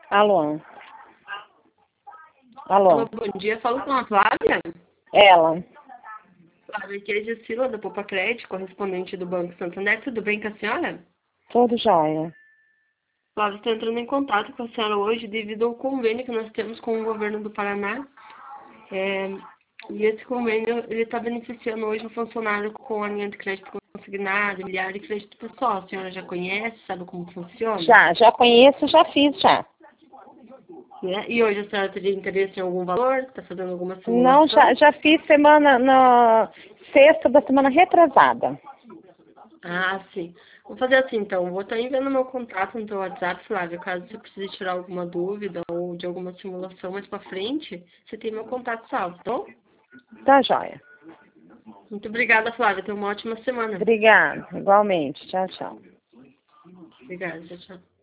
Alô? Alô, bom dia. Falo com a Flávia. Ela? Flávia, aqui é a Gessila da Poupa Crédito, correspondente do Banco Santander. Tudo bem com a senhora? Tudo jóia. Flávia, estou entrando em contato com a senhora hoje devido ao convênio que nós temos com o governo do Paraná. E esse convênio está beneficiando hoje um funcionário com a linha de crédito consignado, imobiliário e crédito pessoal. A senhora já conhece, sabe como funciona? Já conheço, já fiz, já. E hoje a senhora teria interesse em algum valor? Está fazendo alguma Não, simulação? já fiz na sexta da semana retrasada. Ah, sim. Vou fazer assim, então. Vou estar enviando meu contato no teu WhatsApp, Flávia. Caso você precise tirar alguma dúvida ou de alguma simulação mais pra frente, você tem meu contato salvo, tá bom? Tá jóia. Muito obrigada, Flávia. Tenha uma ótima semana. Obrigada, igualmente. Tchau, tchau. Obrigada, tchau, tchau.